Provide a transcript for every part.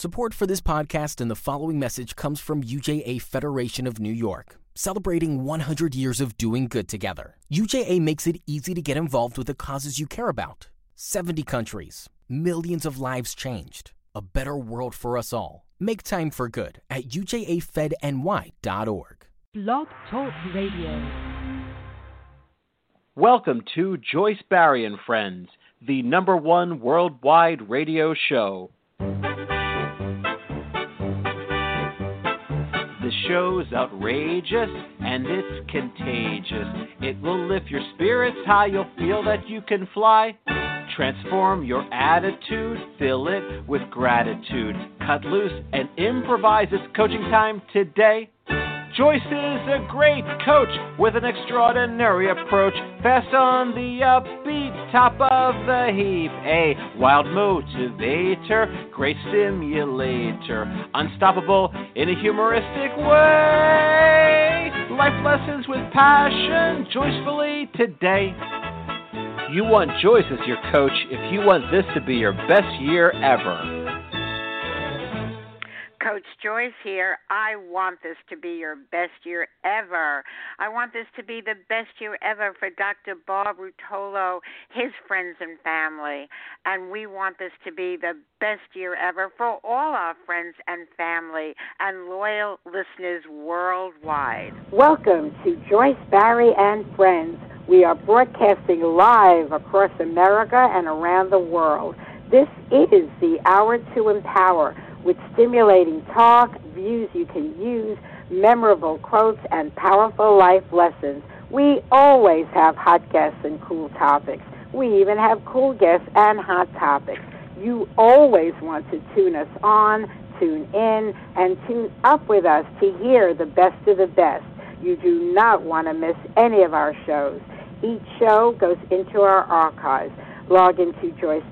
Support for this podcast and the following message comes from UJA Federation of New York, celebrating 100 years of doing good together. UJA makes it easy to get involved with the causes you care about. 70 countries, millions of lives changed, a better world for us all. Make time for good at ujafedny.org. Blog Talk Radio. Welcome to Joyce Barry and Friends, the #1 worldwide radio show. The show's outrageous and it's contagious. It will lift your spirits high, you'll feel that you can fly. Transform your attitude, fill it with gratitude. Cut loose and improvise. It's coaching time today. Joyce is a great coach with an extraordinary approach. Fast on the upbeat, top of the heap. A wild motivator, great stimulator. Unstoppable in a humoristic way. Life lessons with passion, joyfully today. You want Joyce as your coach if you want this to be your best year ever. Coach Joyce here. I want this to be your best year ever. I want this to be the best year ever for Dr. Bob Rutolo, his friends and family. And we want this to be the best year ever for all our friends and family and loyal listeners worldwide. Welcome to Joyce Barry and Friends. We are broadcasting live across America and around the world. This is the Hour to Empower, with stimulating talk, views you can use, memorable quotes, and powerful life lessons. We always have hot guests and cool topics. We even have cool guests and hot topics. You always want to tune us on, tune in, and tune up with us to hear the best of the best. You do not want to miss any of our shows. Each show goes into our archives. Log into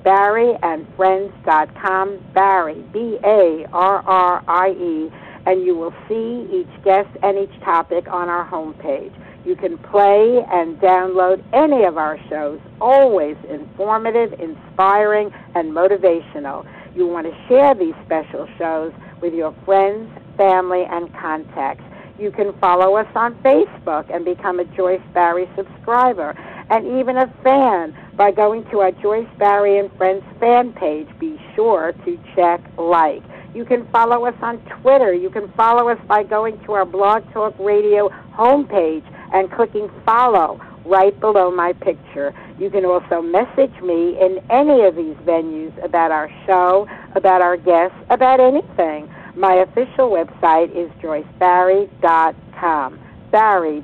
JoyceBarryandFriends.com, Barry, B-A-R-R-I-E, and you will see each guest and each topic on our homepage. You can play and download any of our shows, always informative, inspiring, and motivational. You want to share these special shows with your friends, family, and contacts. You can follow us on Facebook and become a Joyce Barry subscriber, and even a fan by going to our Joyce Barry and Friends fan page. Be sure to check like. You can follow us on Twitter. You can follow us by going to our Blog Talk Radio homepage and clicking follow right below my picture. You can also message me in any of these venues about our show, about our guests, about anything. My official website is joycebarry.com. Barry,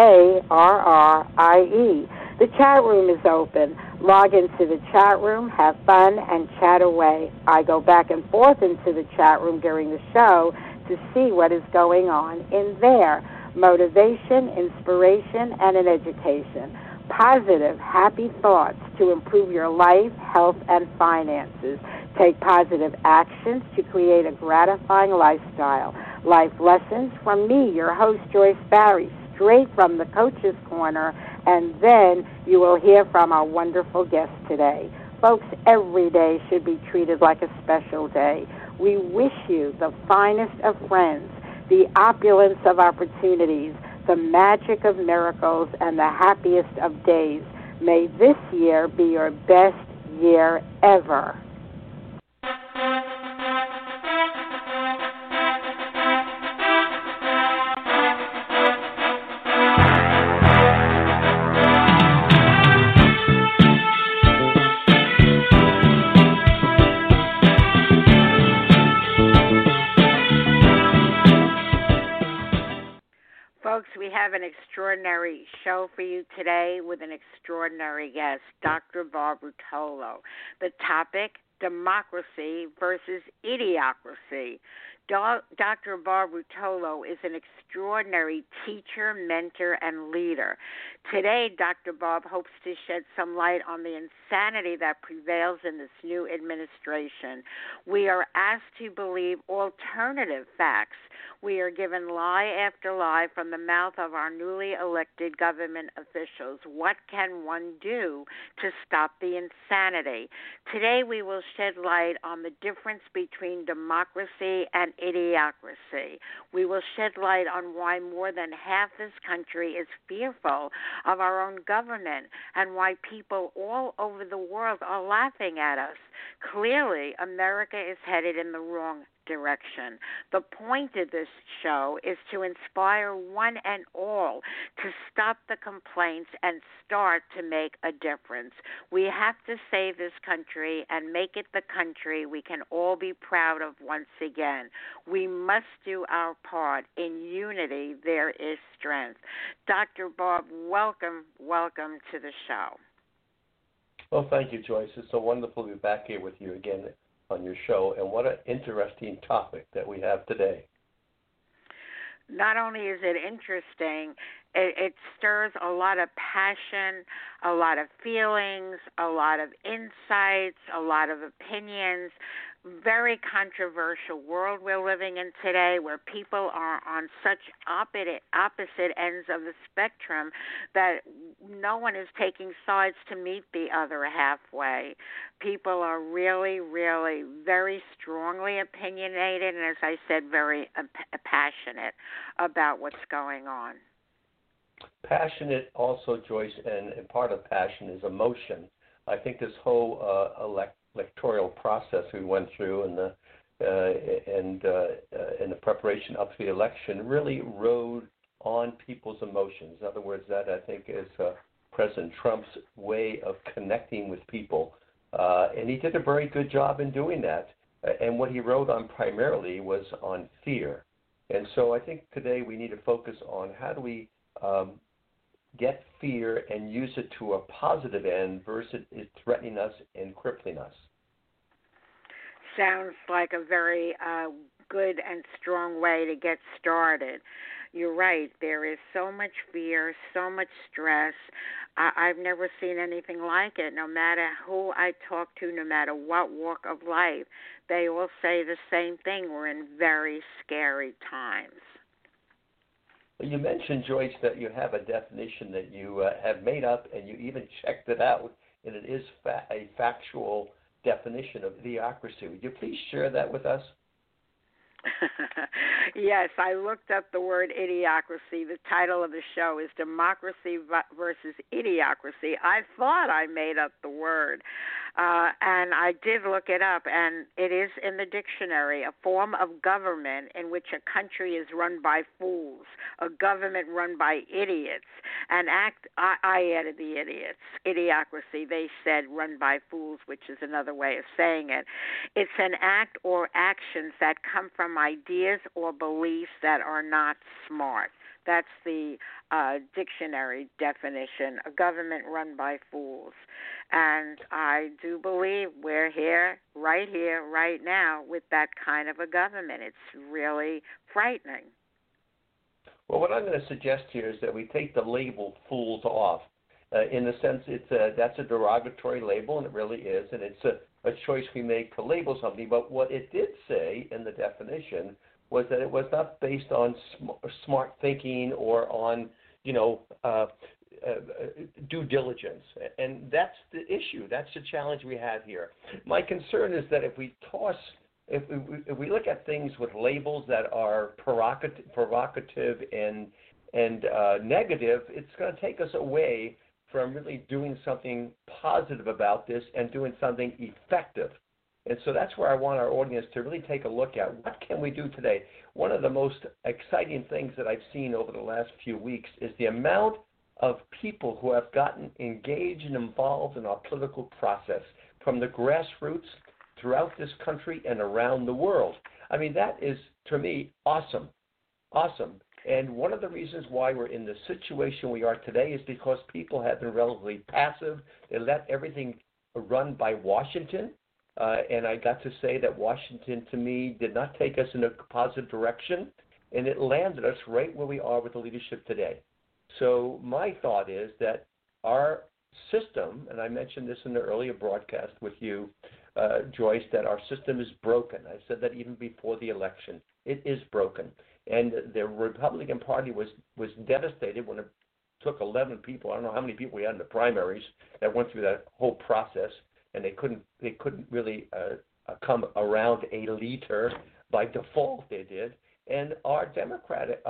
B-A-R-R-I-E. The chat room is open. Log into the chat room, have fun, and chat away. I go back and forth into the chat room during the show to see what is going on in there. Motivation, inspiration, and an education. Positive, happy thoughts to improve your life, health, and finances. Take positive actions to create a gratifying lifestyle. Life lessons from me, your host, Joyce Barry, straight from the Coach's Corner, and then you will hear from our wonderful guest today. Folks, every day should be treated like a special day. We wish you the finest of friends, the opulence of opportunities, the magic of miracles, and the happiest of days. May this year be your best year ever. Folks, we have an extraordinary show for you today with an extraordinary guest, Dr. Bob Rutolo. The topic, democracy versus idiocracy. Dr. Bob Rotolo is an extraordinary teacher, mentor, and leader. Today, Dr. Bob hopes to shed some light on the insanity that prevails in this new administration. We are asked to believe alternative facts. We are given lie after lie from the mouth of our newly elected government officials. What can one do to stop the insanity? Today, we will shed light on the difference between democracy and idiocracy. We will shed light on why more than half this country is fearful of our own government and why people all over the world are laughing at us. Clearly, America is headed in the wrong direction. The point of this show is to inspire one and all to stop the complaints and start to make a difference. We have to save this country and make it the country we can all be proud of once again. We must do our part. In unity, there is strength. Dr. Bob, welcome to the show. Well, thank you, Joyce. It's so wonderful to be back here with you again on your show, and what an interesting topic that we have today. Not only is it interesting, it stirs a lot of passion, a lot of feelings, a lot of insights, a lot of opinions. Very controversial world we're living in today, where people are on such opposite ends of the spectrum that no one is taking sides to meet the other halfway. People are really, really very strongly opinionated and, as I said, very passionate about what's going on. Passionate also, Joyce, and part of passion is emotion. I think this whole electoral process we went through and the preparation up to the election really rode on people's emotions. In other words, that I think is President Trump's way of connecting with people, and he did a very good job in doing that. And what he rode on primarily was on fear. And so I think today we need to focus on how do we get fear and use it to a positive end versus it threatening us and crippling us. Sounds like a very good and strong way to get started. You're right. There is so much fear, so much stress. I've never seen anything like it. No matter who I talk to, no matter what walk of life, they all say the same thing. We're in very scary times. You mentioned, Joyce, that you have a definition that you have made up, and you even checked it out, and it is a factual definition of idiocracy. Would you please share that with us? Yes, I looked up the word idiocracy. The title of the show is Democracy versus Idiocracy. I thought I made up the word, and I did look it up, and it is in the dictionary, a form of government in which a country is run by fools, a government run by idiots. I added the idiots, idiocracy, they said run by fools, which is another way of saying it. It's an act or actions that come from ideas or beliefs that are not smart. That's the dictionary definition, a government run by fools. And I do believe we're here, right now, with that kind of a government. It's really frightening. Well, what I'm going to suggest here is that we take the label fools off. In the sense, that's a derogatory label, and it really is, and it's a choice we make to label something. But what it did say in the definition was that it was not based on smart thinking or on, due diligence. And that's the issue. That's the challenge we have here. My concern is that if we look at things with labels that are provocative and negative, it's going to take us away from really doing something positive about this and doing something effective. And so that's where I want our audience to really take a look at what can we do today. One of the most exciting things that I've seen over the last few weeks is the amount of people who have gotten engaged and involved in our political process from the grassroots throughout this country and around the world. I mean, that is, to me, awesome. And one of the reasons why we're in the situation we are today is because people have been relatively passive. They let everything run by Washington. And I got to say that Washington, to me, did not take us in a positive direction, and it landed us right where we are with the leadership today. So my thought is that our system, and I mentioned this in the earlier broadcast with you, Joyce, that our system is broken. I said that even before the election. It is broken. And the Republican Party was devastated when it took 11 people. I don't know how many people we had in the primaries that went through that whole process, and they couldn't really come around a leader. By default, they did. And our Democratic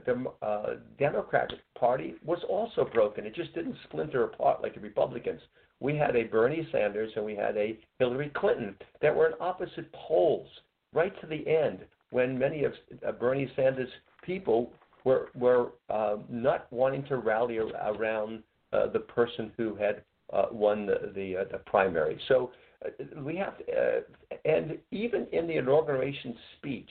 Party was also broken. It just didn't splinter apart like the Republicans. We had a Bernie Sanders and we had a Hillary Clinton that were in opposite poles right to the end, when many of Bernie Sanders' people were not wanting to rally around the person who had won the primary. So we have to, and even in the inauguration speech,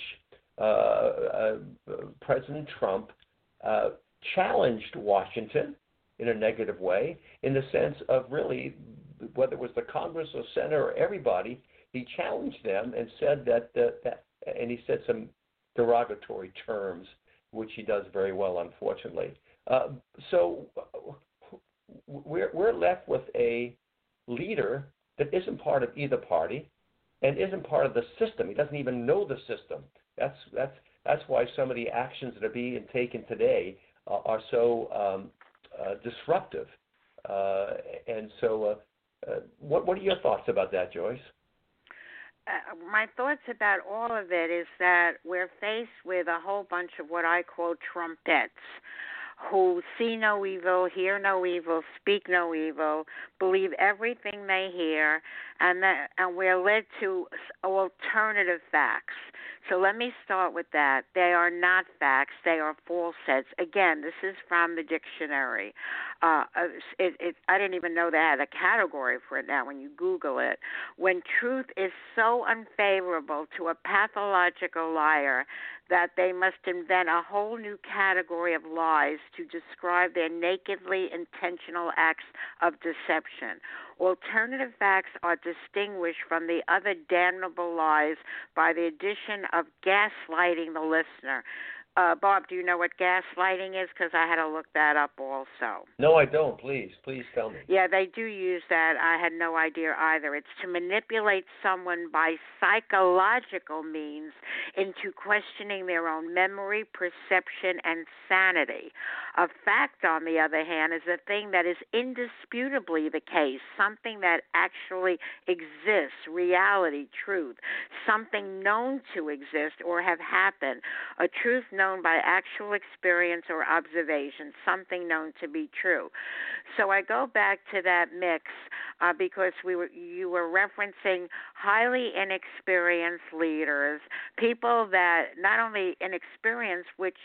President Trump challenged Washington in a negative way, in the sense of really, whether it was the Congress or Senate or everybody, he challenged them and said that and he said some derogatory terms, which he does very well, unfortunately. So we're left with a leader that isn't part of either party and isn't part of the system. He doesn't even know the system. That's why some of the actions that are being taken today are so disruptive. And so, what are your thoughts about that, Joyce? My thoughts about all of it is that we're faced with a whole bunch of what I call trumpettes, who see no evil, hear no evil, speak no evil, believe everything they hear, and we're led to alternative facts. So let me start with that. They are not facts. They are falsehoods. Again, this is from the dictionary. I didn't even know they had a category for it now when you Google it. When truth is so unfavorable to a pathological liar that they must invent a whole new category of lies to describe their nakedly intentional acts of deception. Alternative facts are distinguished from the other damnable lies by the addition of gaslighting the listener. Bob, do you know what gaslighting is? Because I had to look that up also. No, I don't. Please tell me. Yeah, they do use that. I had no idea either. It's to manipulate someone by psychological means into questioning their own memory, perception, and sanity. A fact, on the other hand, is a thing that is indisputably the case, something that actually exists, reality, truth, something known to exist or have happened, a truth known by actual experience or observation, something known to be true. So I go back to that mix because you were referencing highly inexperienced leaders, people that not only inexperienced, which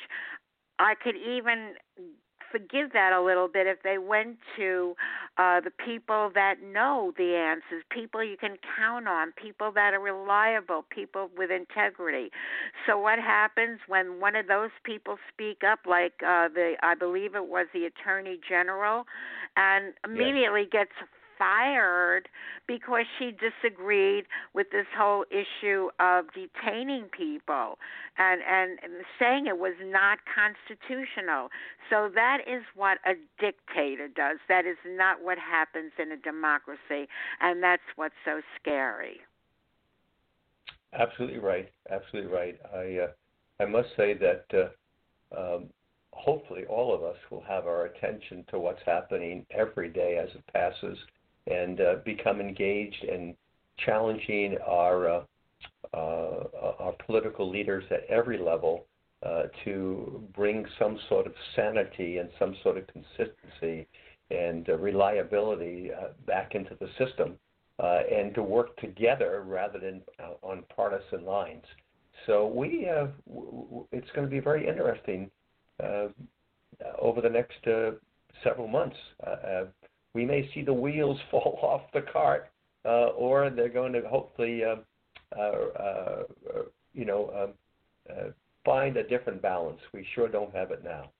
I could even forgive that a little bit if they went to the people that know the answers, people you can count on, people that are reliable, people with integrity. So what happens when one of those people speak up, like I believe it was the Attorney General, and immediately gets fired because she disagreed with this whole issue of detaining people and saying it was not constitutional. So that is what a dictator does. That is not what happens in a democracy, and that's what's so scary. Absolutely right. Absolutely right. I must say that hopefully all of us will have our attention to what's happening every day as it passes, and become engaged in challenging our political leaders at every level to bring some sort of sanity and some sort of consistency and reliability back into the system, and to work together rather than on partisan lines. So it's going to be very interesting over the next several months. We may see the wheels fall off the cart, or they're going to hopefully, find a different balance. We sure don't have it now.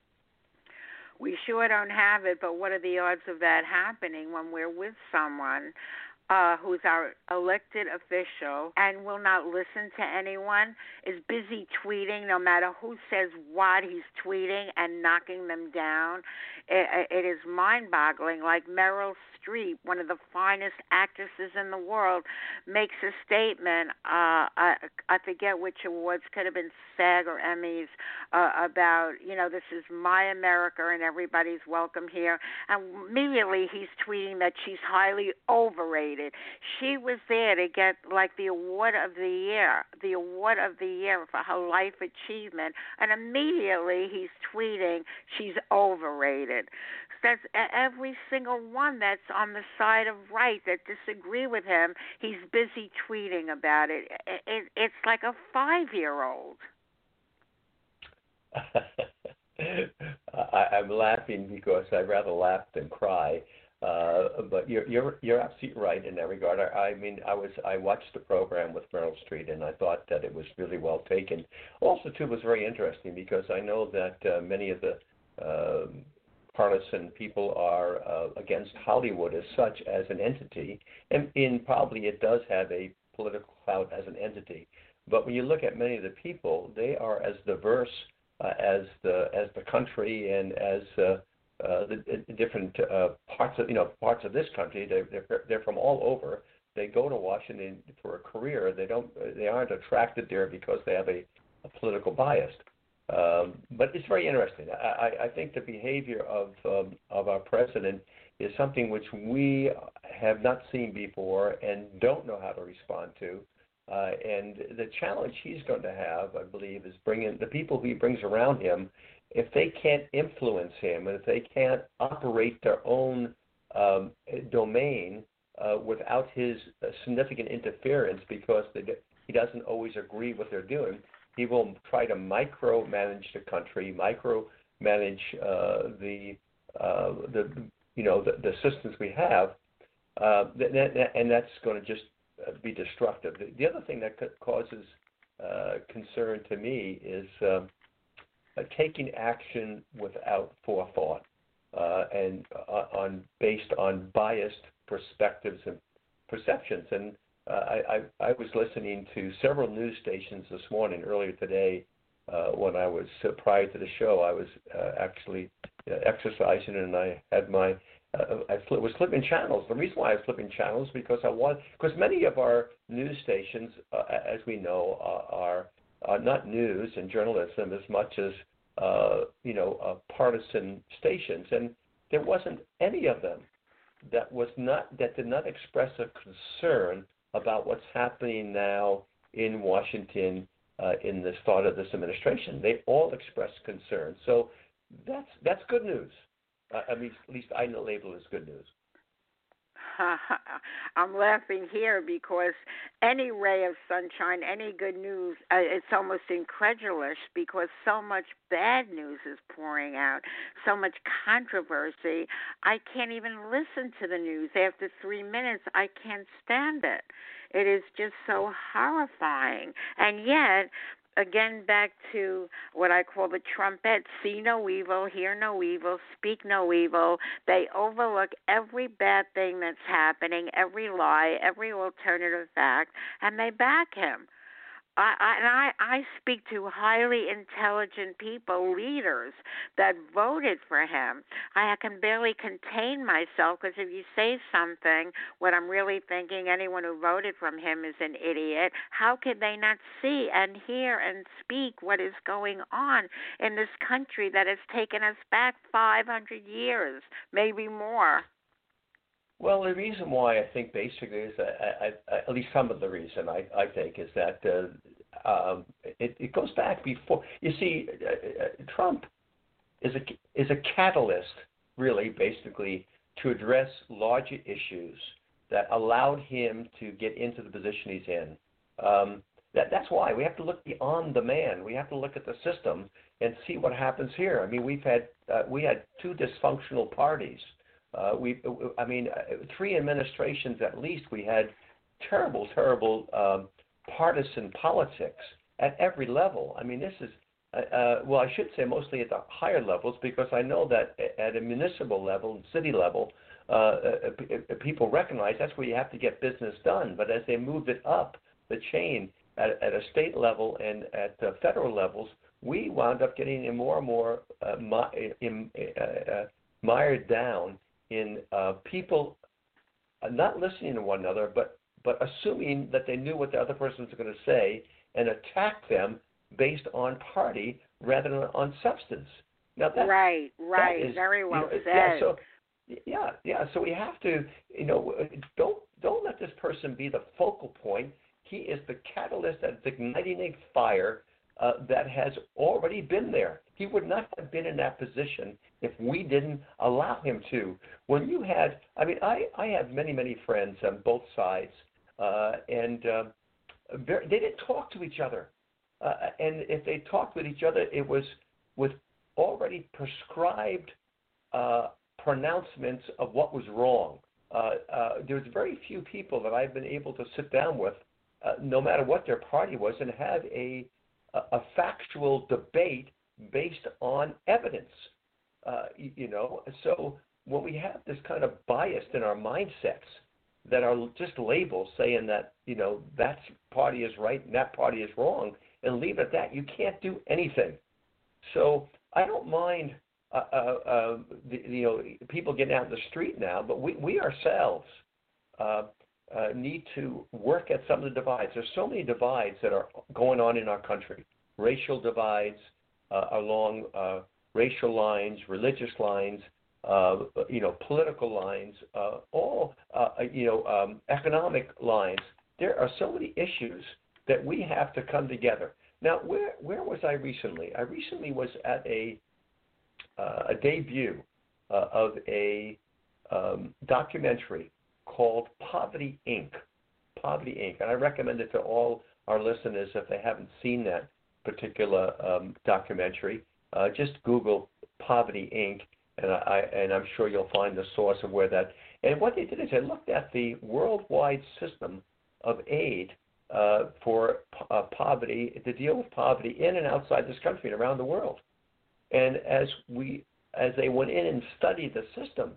We sure don't have it, but what are the odds of that happening when we're with someone who's our elected official and will not listen to anyone, is busy tweeting no matter who says what, he's tweeting and knocking them down. It is mind-boggling. Like Meryl Streep, one of the finest actresses in the world, makes a statement, I forget which awards, could have been SAG or Emmys, about, this is my America and everybody's welcome here. And immediately he's tweeting that she's highly overrated. She was there to get like the award of the year for her life achievement, and immediately he's tweeting she's overrated. That's every single one that's on the side of right that disagree with him. He's busy tweeting about it. It's like a 5-year-old. I'm laughing because I'd rather laugh than cry. But you're absolutely right in that regard. I watched the program with Meryl Streep, and I thought that it was really well taken. Also, too, it was very interesting because I know that many of the partisan people are against Hollywood as such as an entity, and probably it does have a political clout as an entity. But when you look at many of the people, they are as diverse as the country and as the different parts of this country. They're from all over. They go to Washington for a career. They aren't attracted there because they have a political bias. But it's very interesting. I think the behavior of our president is something which we have not seen before and don't know how to respond to. And the challenge he's going to have, I believe, is bringing the people who he brings around him. If they can't influence him, and if they can't operate their own domain without his significant interference, because he doesn't always agree what they're doing, he will try to micromanage the country, micromanage the systems we have, and that's going to just be destructive. The other thing that causes concern to me is taking action without forethought and based on biased perspectives and perceptions. And I was listening to several news stations this morning, earlier today, when I was prior to the show. I was actually exercising, and I had I was flipping channels. The reason why I was flipping channels because many of our news stations, as we know, are not news and journalism as much as partisan stations, and there wasn't any of them that did not express a concern about what's happening now in Washington in the start of this administration. They all expressed concern. So that's good news. At least I label it as good news. I'm laughing here because any ray of sunshine, any good news, it's almost incredulous because so much bad news is pouring out, so much controversy. I can't even listen to the news. After 3 minutes, I can't stand it. It is just so horrifying. And yet, again, back to what I call the trumpet, see no evil, hear no evil, speak no evil. They overlook every bad thing that's happening, every lie, every alternative fact, and they back him. I speak to highly intelligent people, leaders that voted for him. I can barely contain myself because if you say something, what I'm really thinking, anyone who voted for him is an idiot. How could they not see and hear and speak what is going on in this country that has taken us back 500 years, maybe more? Well, the reason why I think basically is that, at least some of the reason I think is that it goes back before. You see, Trump is a catalyst, really, basically, to address larger issues that allowed him to get into the position he's in. That's why we have to look beyond the man. We have to look at the system and see what happens here. I mean, we had two dysfunctional parties. 3 administrations at least. We had terrible partisan politics at every level. I mean, this is I should say mostly at the higher levels, because I know that at a municipal level and city level, people recognize that's where you have to get business done. But as they moved it up the chain at a state level and at federal levels, we wound up getting more and more mired down in people not listening to one another, but assuming that they knew what the other person was going to say and attack them based on party rather than on substance. Now that right, is, very well said. Yeah, so we have to, don't let this person be the focal point. He is the catalyst that's igniting a fire that has already been there. He would not have been in that position if we didn't allow him to. When you had, I have many, many friends on both sides, and they didn't talk to each other. And if they talked with each other, it was with already prescribed pronouncements of what was wrong. There's very few people that I've been able to sit down with, no matter what their party was, and have a factual debate based on evidence. So when we have this kind of bias in our mindsets that are just labels saying that, that party is right and that party is wrong, and leave it at that, you can't do anything. So I don't mind, people getting out in the street now, but we ourselves need to work at some of the divides. There's so many divides that are going on in our country. Racial divides along racial lines, religious lines, political lines, economic lines. There are so many issues that we have to come together. Now, where was I recently? I recently was at a debut of a documentary called Poverty, Inc. Poverty, Inc. And I recommend it to all our listeners if they haven't seen that particular documentary. Just Google Poverty, Inc. And I'm sure you'll find the source of where that. And what they did is they looked at the worldwide system of aid for poverty, to deal with poverty in and outside this country and around the world. And as they went in and studied the system,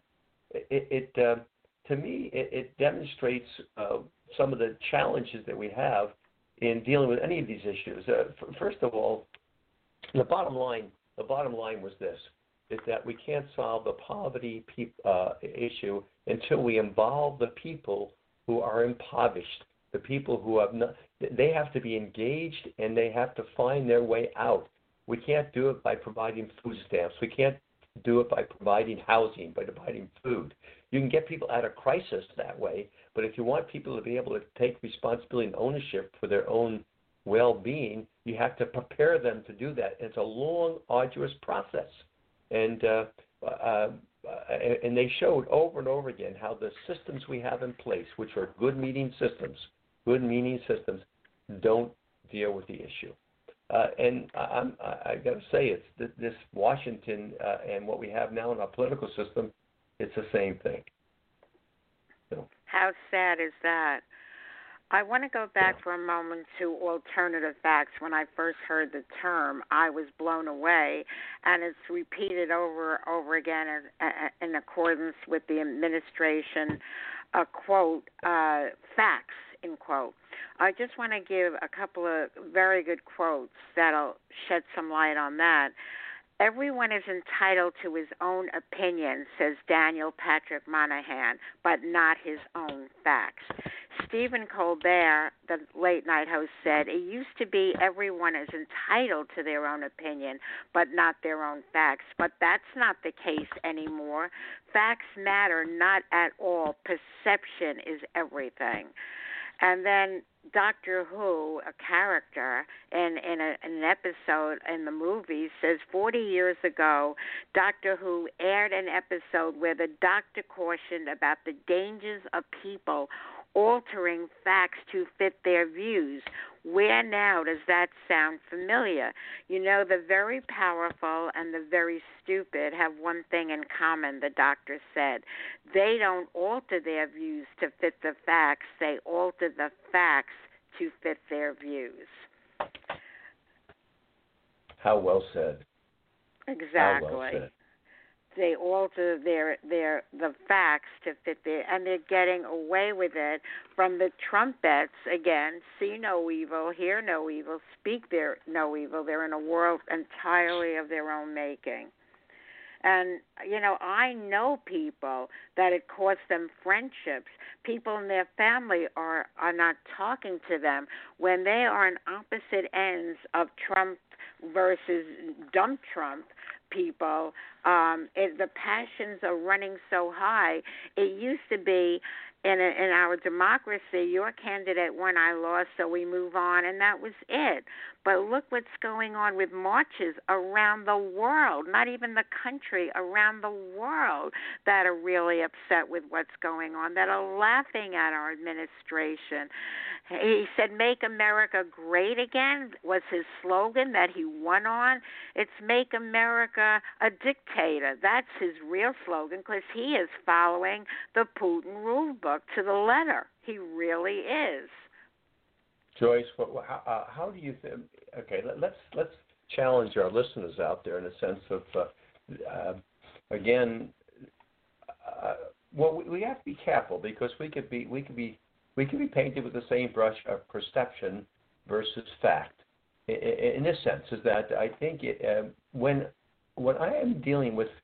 to me, it demonstrates some of the challenges that we have in dealing with any of these issues. First of all, the bottom line was this: is that we can't solve the poverty issue until we involve the people who are impoverished. The people who have not, they have to be engaged and they have to find their way out. We can't do it by providing food stamps. We can't do it by providing housing, by providing food. You can get people out of crisis that way, but if you want people to be able to take responsibility and ownership for their own well-being, you have to prepare them to do that. It's a long, arduous process. And they showed over and over again how the systems we have in place, which are good meaning systems, don't deal with the issue. And I got to say, it's this Washington and what we have now in our political system, it's the same thing. So. How sad is that? I want to go back for a moment to alternative facts. When I first heard the term, I was blown away, and it's repeated over and over again in accordance with the administration, quote, facts, end quote. I just want to give a couple of very good quotes that'll shed some light on that. Everyone is entitled to his own opinion, says Daniel Patrick Moynihan, but not his own facts. Stephen Colbert, the late-night host, said, it used to be everyone is entitled to their own opinion, but not their own facts. But that's not the case anymore. Facts matter not at all. Perception is everything. And then Doctor Who, a character in an episode in the movie, says 40 years ago, Doctor Who aired an episode where the doctor cautioned about the dangers of people altering facts to fit their views. Where now does that sound familiar? You know, the very powerful and the very stupid have one thing in common, the doctor said. They don't alter their views to fit the facts. They alter the facts to fit their views. How well said. Exactly. How well said. they alter the facts to fit and they're getting away with it from the Trumpets. Again, see no evil, hear no evil, speak there no evil. They're in a world entirely of their own making. And, I know people that it cost them friendships. People in their family are not talking to them when they are on opposite ends of Trump versus dump Trump people. The passions are running so high. It used to be in our democracy, your candidate won, I lost, so we move on, and that was it. But look what's going on with marches around the world, not even the country, around the world, that are really upset with what's going on, that are laughing at our administration. He said, "Make America Great Again" was his slogan that he won on. It's "Make America a Dictator." That's his real slogan, because he is following the Putin rule book to the letter. He really is. Joyce, how do you think? Okay, let's challenge our listeners out there in a sense of, we have to be careful, because we could be painted with the same brush of perception versus fact. In this sense, is that I think when I am dealing with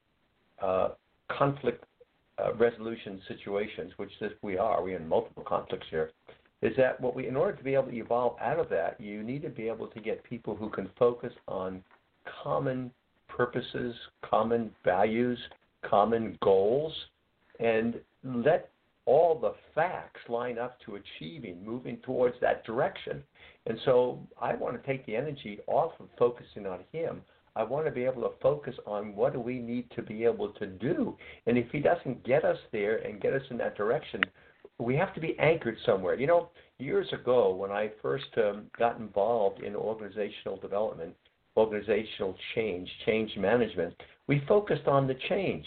conflict resolution situations, which we're in multiple conflicts here, is that in order to be able to evolve out of that, you need to be able to get people who can focus on common purposes, common values, common goals, and let all the facts line up to moving towards that direction. And so I want to take the energy off of focusing on him. I want to be able to focus on what do we need to be able to do. And if he doesn't get us there and get us in that direction, we have to be anchored somewhere. Years ago, when I first got involved in organizational development, organizational change management, we focused on the change.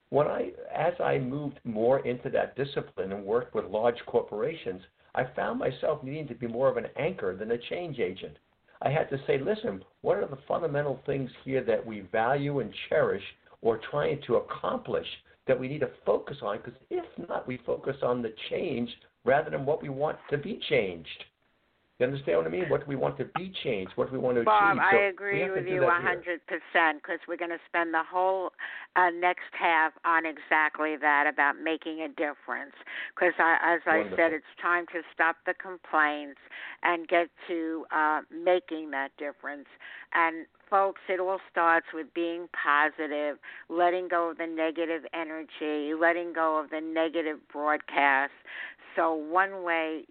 As I moved more into that discipline and worked with large corporations, I found myself needing to be more of an anchor than a change agent. I had to say, listen, what are the fundamental things here that we value and cherish or trying to accomplish that we need to focus on? Because if not, we focus on the change rather than what we want to be changed. You understand what I mean? What do we want to be changed? What do we want to Bob, achieve? I agree with you 100%, because we're going to spend the whole next half on exactly that, about making a difference. Because, as I said, it's time to stop the complaints and get to making that difference. And, folks, it all starts with being positive, letting go of the negative energy, letting go of the negative broadcast. So one way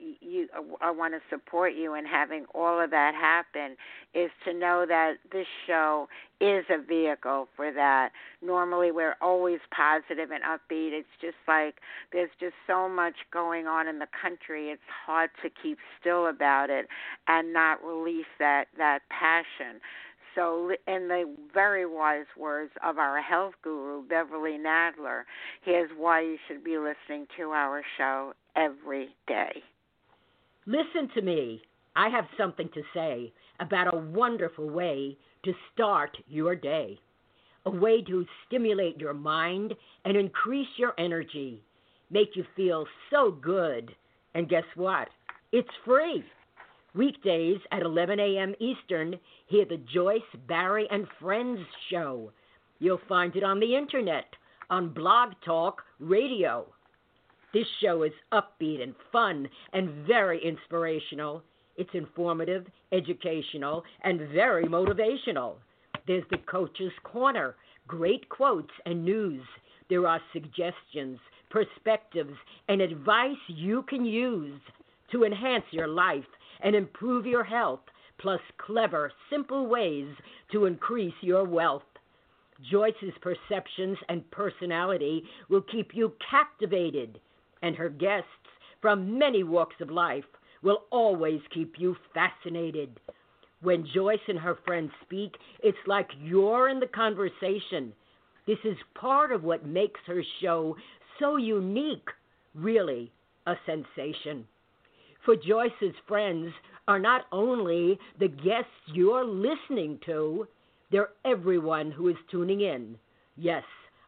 I want to support you in having all of that happen is to know that this show is a vehicle for that. Normally we're always positive and upbeat. It's just like there's just so much going on in the country. It's hard to keep still about it and not release that passion. So in the very wise words of our health guru, Beverly Nadler, here's why you should be listening to our show every day. Listen to me. I have something to say about a wonderful way to start your day, a way to stimulate your mind and increase your energy, make you feel so good. And guess what? It's free. Weekdays at 11 a.m. Eastern, hear the Joyce, Barry, and Friends show. You'll find it on the internet, on Blog Talk Radio. This show is upbeat and fun and very inspirational. It's informative, educational, and very motivational. There's the Coach's Corner, great quotes and news. There are suggestions, perspectives, and advice you can use to enhance your life and improve your health, plus clever, simple ways to increase your wealth. Joyce's perceptions and personality will keep you captivated, and her guests from many walks of life will always keep you fascinated. When Joyce and her friends speak, it's like you're in the conversation. This is part of what makes her show so unique, really a sensation. For Joyce's friends are not only the guests you're listening to, they're everyone who is tuning in. Yes,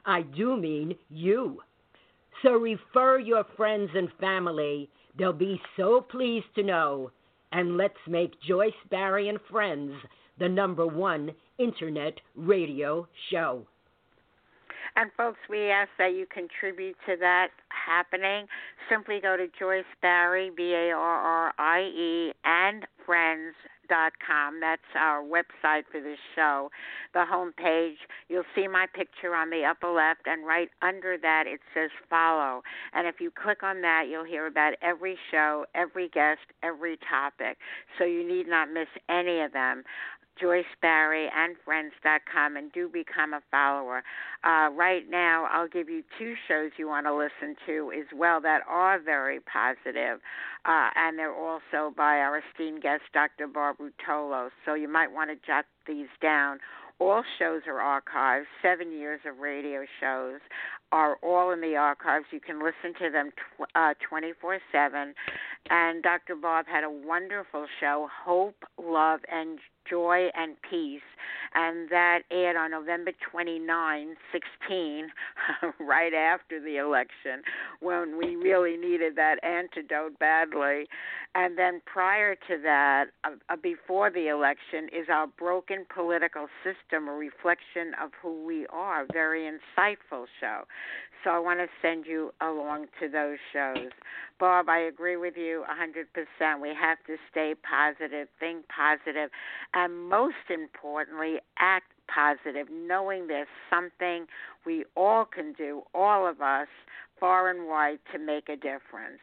I do mean you. So refer your friends and family. They'll be so pleased to know. And let's make Joyce Barrie and Friends the #1 Internet radio show. And folks, we ask that you contribute to that happening. Simply go to Joyce Barrie, BARRIE, and friends.com. That's our website for this show. The homepage, you'll see my picture on the upper left, and right under that it says follow. And if you click on that, you'll hear about every show, every guest, every topic. So you need not miss any of them. Joyce Barrie and friends.com, and do become a follower. Right now, I'll give you 2 shows you want to listen to as well that are very positive, and they're also by our esteemed guest, Dr. Barb Ruotolo, so you might want to jot these down. All shows are archived. 7 years of radio shows are all in the archives. You can listen to them 24/7. And Dr. Barb had a wonderful show, Hope, Love, and Joy and Peace, and that aired on November 29, 16, right after the election, when we really needed that antidote badly. And then prior to that, before the election, is our Broken Political System, a reflection of who we are. Very insightful show. So I want to send you along to those shows. Barb, I agree with you 100%. We have to stay positive, think positive, and most importantly, act positive, knowing there's something we all can do, all of us, far and wide, to make a difference.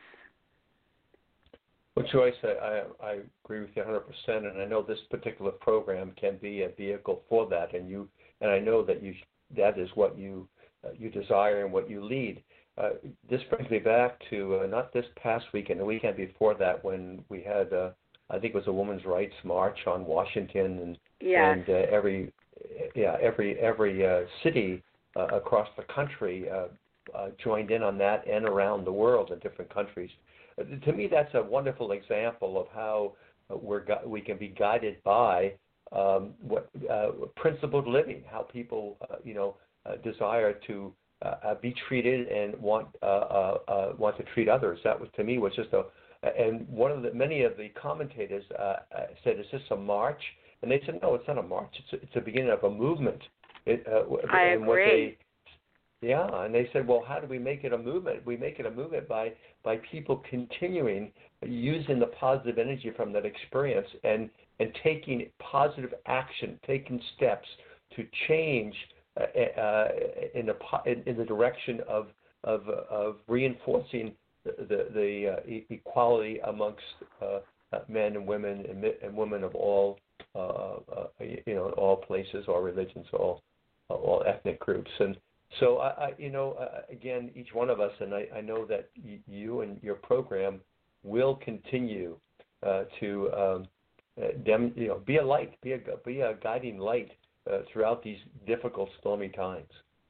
Well, Joyce, I agree with you 100%, and I know this particular program can be a vehicle for that, and I know that that is what you desire and what you lead. This brings me back to not this past weekend, the weekend before that, when we had, I think it was a Women's Rights March on Washington, and yes. and every city across the country joined in on that, and around the world in different countries. To me, that's a wonderful example of how we can be guided by principled living, how people desire to be treated and want to treat others. That was, to me, was just and many of the commentators said, "Is this a march?" And they said, "No, it's not a march. It's the beginning of a movement." I agree. And they said, "Well, how do we make it a movement?" We make it a movement by people continuing using the positive energy from that experience and taking positive action, taking steps to change in the direction of reinforcing the equality amongst men and women and women of all all places, all religions, all ethnic groups. And so again, each one of us, and I know that you and your program will continue to be a light, be a guiding light throughout these difficult, stormy times.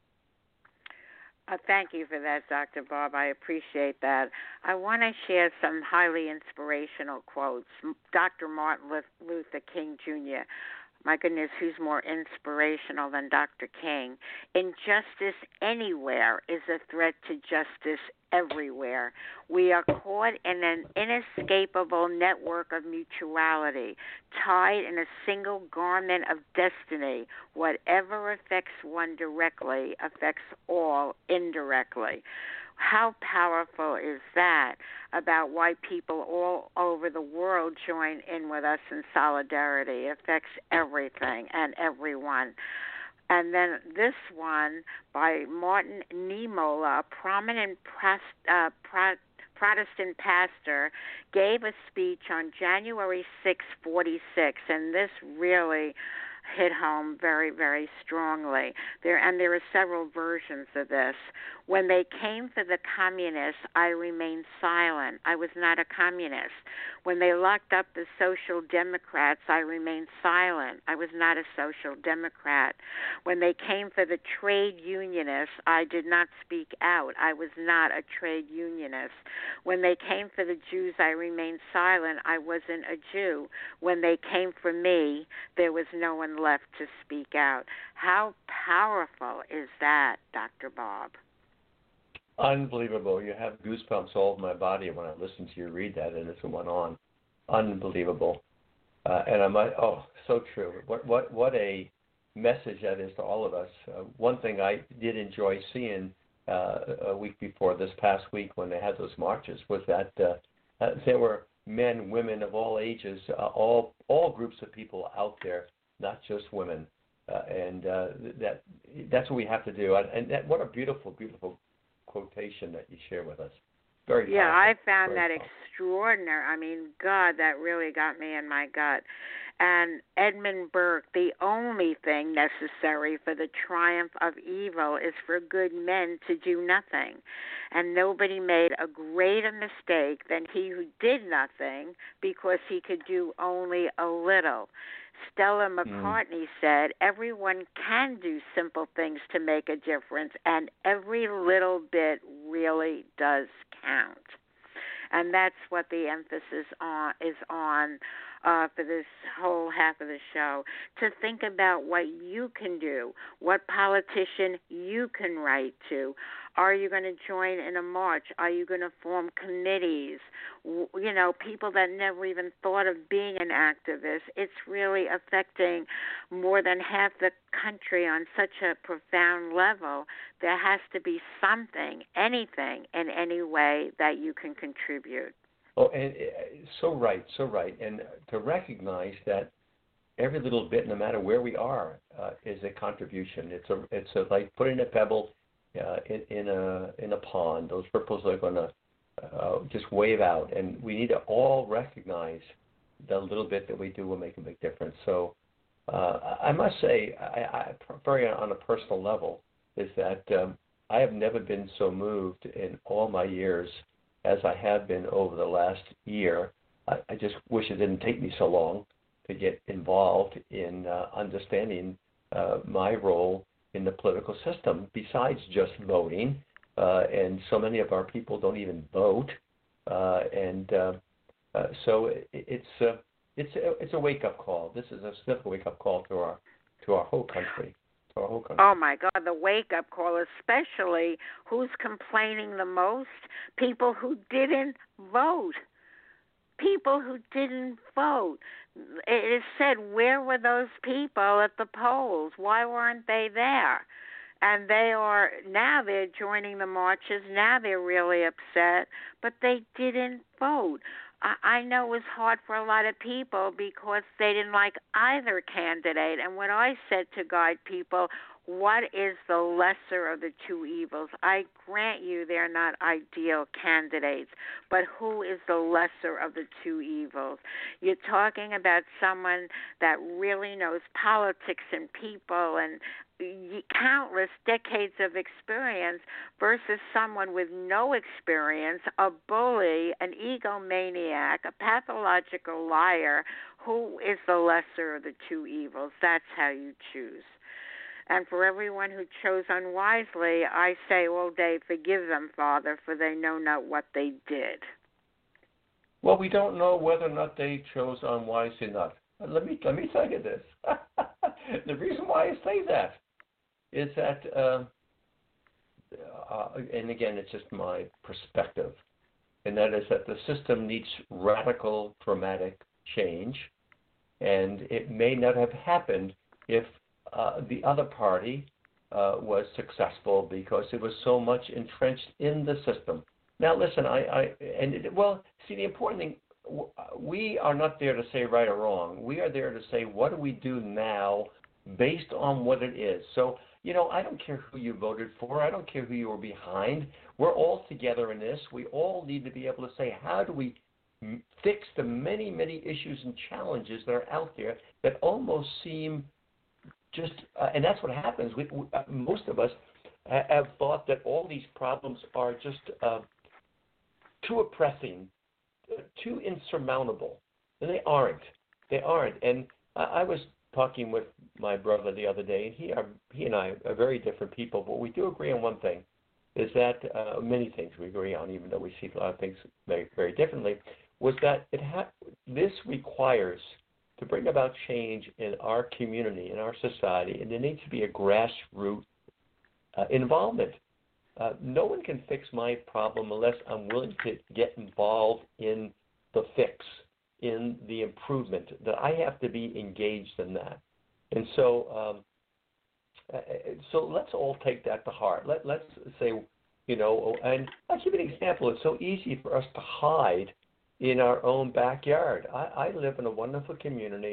Thank you for that, Dr. Barb. I appreciate that. I want to share some highly inspirational quotes. Dr. Martin Luther King Jr., my goodness, who's more inspirational than Dr. King? Injustice anywhere is a threat to justice everywhere. We are caught in an inescapable network of mutuality, tied in a single garment of destiny. Whatever affects one directly affects all indirectly. How powerful is that about why people all over the world join in with us in solidarity? It affects everything and everyone. And then this one by Martin Niemöller, a prominent Protestant pastor, gave a speech on January 6, 46, and this really hit home very, very strongly. There are several versions of this. When they came for the communists, I remained silent. I was not a communist. When they locked up the social democrats, I remained silent. I was not a social democrat. When they came for the trade unionists, I did not speak out. I was not a trade unionist. When they came for the Jews, I remained silent. I wasn't a Jew. When they came for me, there was no one left to speak out. How powerful is that, Dr. Bob? Unbelievable. You have goosebumps all over my body when I listen to you read that, and it went on. Unbelievable. And I'm like, oh, so true. What a message that is to all of us. One thing I did enjoy seeing a week before this past week when they had those marches was that there were men, women of all ages, all groups of people out there, not just women. And that's what we have to do. And what a beautiful, beautiful quotation that you share with us. Very powerful. Yeah, I found Very that powerful. extraordinary. I mean, God, that really got me in my gut. And Edmund Burke, the only thing necessary for the triumph of evil is for good men to do nothing. And nobody made a greater mistake than he who did nothing because he could do only a little. Stella McCartney said, everyone can do simple things to make a difference, and every little bit really does count. And that's what the emphasis is on for this whole half of the show, to think about what you can do, what politician you can write to. Are you going to join in a march? Are you going to form committees? You know, people that never even thought of being an activist. It's really affecting more than half the country on such a profound level. There has to be something, anything, in any way that you can contribute. Oh, and so right. And to recognize that every little bit, no matter where we are, is a contribution. It's like putting a pebble in a pond. Those ripples are going to just wave out, and we need to all recognize the little bit that we do will make a big difference. So I must say, I very on a personal level, is that I have never been so moved in all my years as I have been over the last year. I just wish it didn't take me so long to get involved in understanding my role in the political system, besides just voting. And so many of our people don't even vote. So it's a wake-up call. This is a significant wake-up call to our whole country. Oh, my God, the wake-up call, especially who's complaining the most? People who didn't vote. People who didn't vote. It is said, where were those people at the polls? Why weren't they there? And now they're joining the marches. Now they're really upset, but they didn't vote. I know it was hard for a lot of people because they didn't like either candidate. And when I said to guide people, what is the lesser of the two evils? I grant you they're not ideal candidates, but who is the lesser of the two evils? You're talking about someone that really knows politics and people and countless decades of experience versus someone with no experience, a bully, an egomaniac, a pathological liar. Who is the lesser of the two evils? That's how you choose. And for everyone who chose unwisely, I say all day, forgive them, Father, for they know not what they did. Well, we don't know whether or not they chose unwisely or not. Let me tell you this. The reason why I say that is that, and again, it's just my perspective, and that is that the system needs radical, dramatic change, and it may not have happened if the other party was successful because it was so much entrenched in the system. Now, listen, the important thing, we are not there to say right or wrong. We are there to say, what do we do now based on what it is? So, I don't care who you voted for. I don't care who you were behind. We're all together in this. We all need to be able to say, how do we fix the many, many issues and challenges that are out there that almost seem just, and that's what happens. Most of us have thought that all these problems are just too oppressing, too insurmountable, and they aren't. And I was talking with my brother the other day, and he and I are very different people, but we do agree on one thing, is that many things we agree on, even though we see a lot of things very, very differently, was that this requires to bring about change in our community, in our society, and there needs to be a grassroots involvement. No one can fix my problem unless I'm willing to get involved in the fix, in the improvement, that I have to be engaged in that. And so let's all take that to heart. Let's say, and I'll give you an example. It's so easy for us to hide in our own backyard. I live in a wonderful community.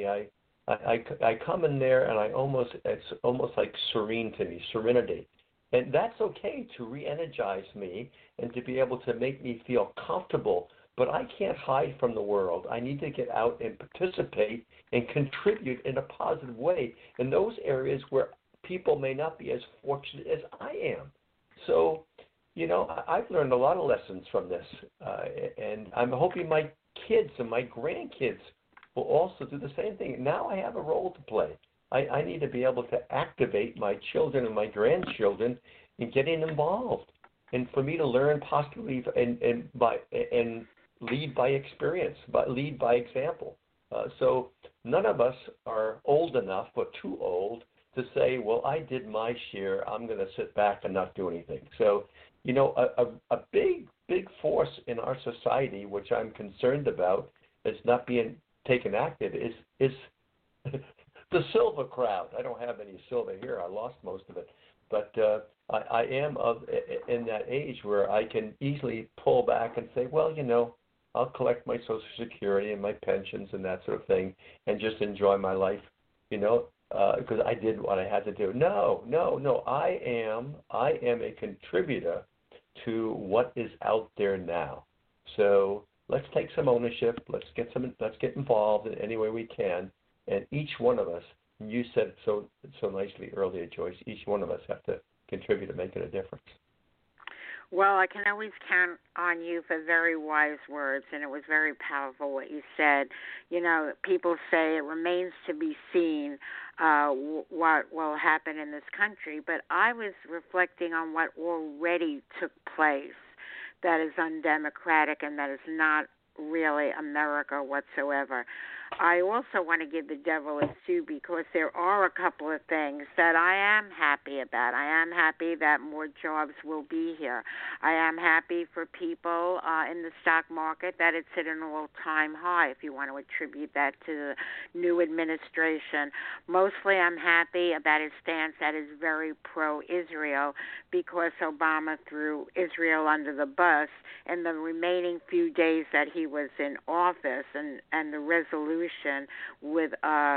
I come in there and it's almost like serene to me, serenity. And that's okay to re-energize me and to be able to make me feel comfortable. But I can't hide from the world. I need to get out and participate and contribute in a positive way in those areas where people may not be as fortunate as I am. So, I've learned a lot of lessons from this. And I'm hoping my kids and my grandkids will also do the same thing. Now I have a role to play. I need to be able to activate my children and my grandchildren in getting involved, and for me to learn possibly and lead by experience, but lead by example. So none of us are old enough or too old to say, well, I did my share, I'm going to sit back and not do anything. So, a big force in our society, which I'm concerned about, is not being taken active, is the silver crowd. I don't have any silver here. I lost most of it. But I am in that age where I can easily pull back and say, well, I'll collect my Social Security and my pensions and that sort of thing and just enjoy my life, because I did what I had to do. No. I am a contributor to what is out there now. So let's take some ownership. Let's get involved in any way we can. And each one of us, you said so nicely earlier, Joyce, each one of us have to contribute to making a difference. Well, I can always count on you for very wise words, and it was very powerful what you said. People say it remains to be seen what will happen in this country, but I was reflecting on what already took place that is undemocratic and that is not really America whatsoever. I also want to give the devil a sue because there are a couple of things that I am happy about. I am happy that more jobs will be here. I am happy for people in the stock market that it's at an all-time high, if you want to attribute that to the new administration. Mostly I'm happy about his stance that is very pro-Israel because Obama threw Israel under the bus in the remaining few days that he was in office, and the resolution with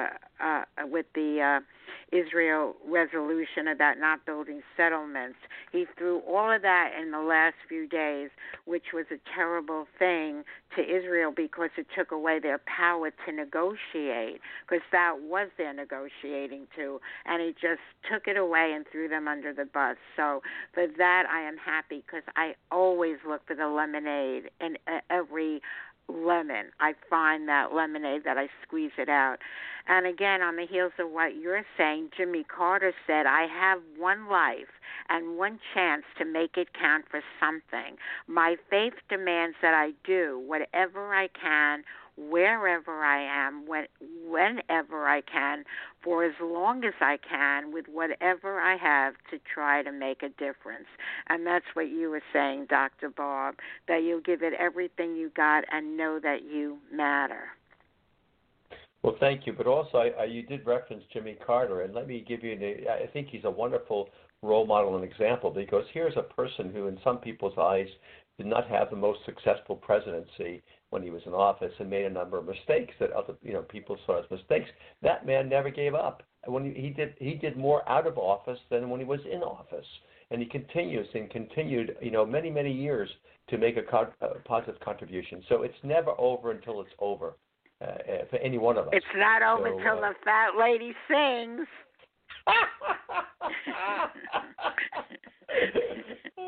the Israel resolution about not building settlements. He threw all of that in the last few days, which was a terrible thing to Israel because it took away their power to negotiate, because that was their negotiating too, and he just took it away and threw them under the bus. So for that I am happy because I always look for the lemonade in every lemon. I find that lemonade that I squeeze it out. And again, on the heels of what you're saying, Jimmy Carter said, I have one life and one chance to make it count for something. My faith demands that I do whatever I can, wherever I am, whenever I can, for as long as I can, with whatever I have to try to make a difference. And that's what you were saying, Dr. Bob, that you'll give it everything you got and know that you matter. Well, thank you. But also, you did reference Jimmy Carter, and let me give you I think he's a wonderful role model and example, because here's a person who, in some people's eyes, did not have the most successful presidency when he was in office and made a number of mistakes that other people saw as mistakes. That man never gave up. When he did more out of office than when he was in office, and he continued many years to make a positive contribution. So it's never over until it's over for any one of us. It's not over until the fat lady sings.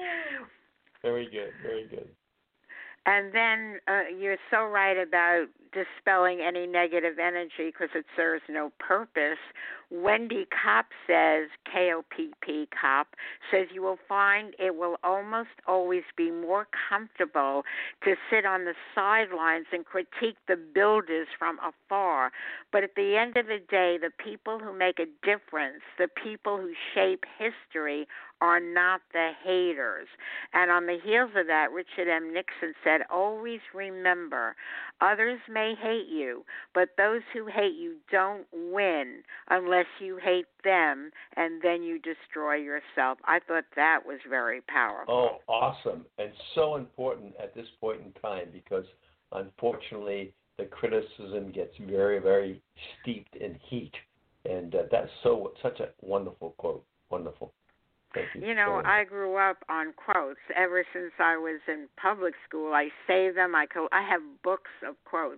Very good, very good. And then you're so right about dispelling any negative energy because it serves no purpose. Wendy Kopp says, K-O-P-P, Kopp, says you will find it will almost always be more comfortable to sit on the sidelines and critique the builders from afar. But at the end of the day, the people who make a difference, the people who shape history, are not the haters. And on the heels of that, Richard M. Nixon said, always remember, others may hate you, but those who hate you don't win unless you hate them, and then you destroy yourself. I thought that was very powerful. Oh, awesome. And so important at this point in time because, unfortunately, the criticism gets very, very steeped in heat. And that's such a wonderful quote. Wonderful. Thank you. You know, I grew up on quotes. Ever since I was in public school, I save them. I have books of quotes.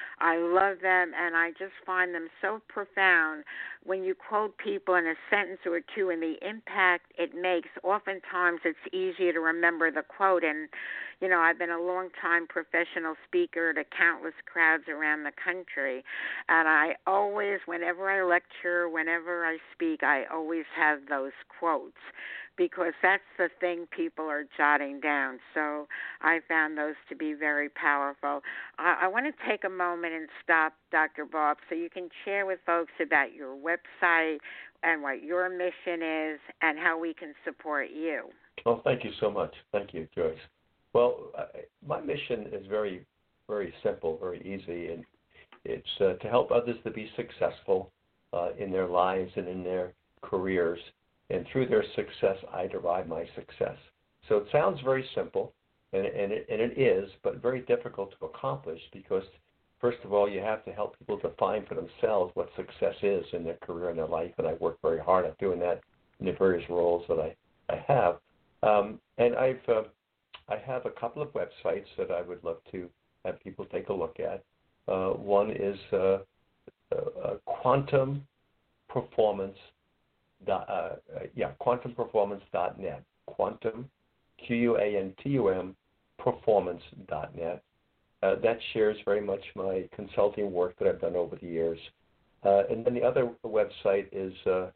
I love them, and I just find them so profound. When you quote people in a sentence or two and the impact it makes, oftentimes it's easier to remember the quote. And, you know, I've been a long-time professional speaker to countless crowds around the country, and I always, whenever I lecture, whenever I speak, I always have those quotes, because that's the thing people are jotting down. So I found those to be very powerful. I want to take a moment and stop, Dr. Bob, so you can share with folks about your website and what your mission is and how we can support you. Well, thank you so much. Thank you, Joyce. Well, my mission is very, very simple, very easy, and it's to help others to be successful in their lives and in their careers. And through their success, I derive my success. So it sounds very simple, and it is, but very difficult to accomplish because, first of all, you have to help people define for themselves what success is in their career and their life, and I work very hard at doing that in the various roles that I have. And I have a couple of websites that I would love to have people take a look at. One is Quantum Performance. quantumperformance.net. Quantum, Quantum, performance.net. That shares very much my consulting work that I've done over the years. And then the other website is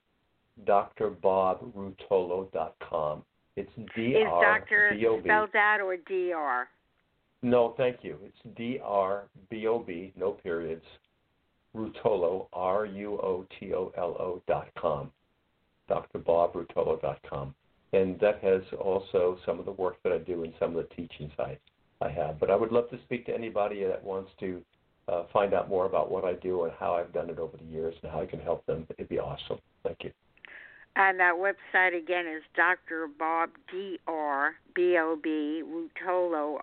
drbobrutolo.com. It's D-R-B-O-B. Is doctor spelled out or D-R? No, thank you. It's D-R-B-O-B, no periods, Rutolo, RUOTOLO.com. drbobrutolo.com. And that has also some of the work that I do and some of the teachings I have. But I would love to speak to anybody that wants to find out more about what I do and how I've done it over the years and how I can help them. It'd be awesome. Thank you. And that website, again, is Dr. Bob, D-R-B-O-B, Rutolo,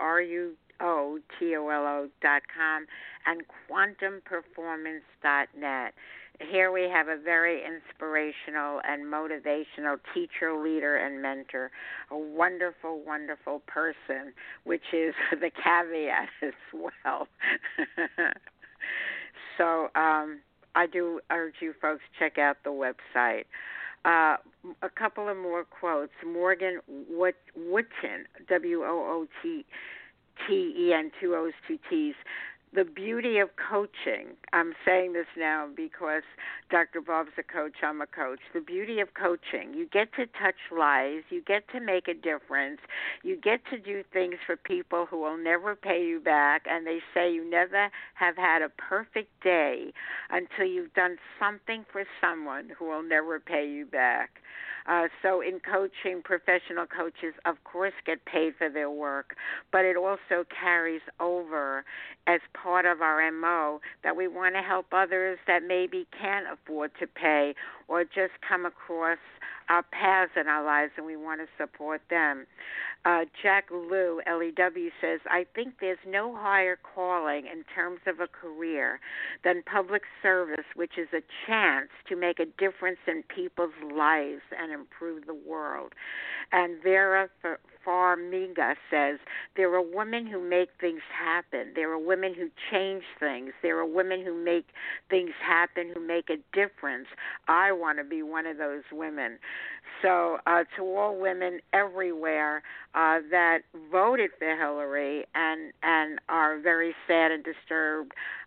RUOTOLO.com, and quantumperformance.net. Here we have a very inspirational and motivational teacher, leader, and mentor, a wonderful, wonderful person, which is the caveat as well. So I do urge you folks check out the website. A couple of more quotes. Morgan Wooten, W-O-O-T-E-N, two O's, two T's. The beauty of coaching, I'm saying this now because Dr. Bob's a coach, I'm a coach. The beauty of coaching, you get to touch lives, you get to make a difference, you get to do things for people who will never pay you back, and they say you never have had a perfect day until you've done something for someone who will never pay you back. So in coaching, professional coaches, of course, get paid for their work, but it also carries over as part of our MO that we want to help others that maybe can't afford to pay or just come across our paths in our lives, and we want to support them. Jack Lew, L-E-W, says, I think there's no higher calling in terms of a career than public service, which is a chance to make a difference in people's lives and improve the world. And Vera Farmiga says, there are women who make things happen. There are women who change things. There are women who make things happen, who make a difference. I want to be one of those women. So to all women everywhere that voted for Hillary and are very sad and disturbed,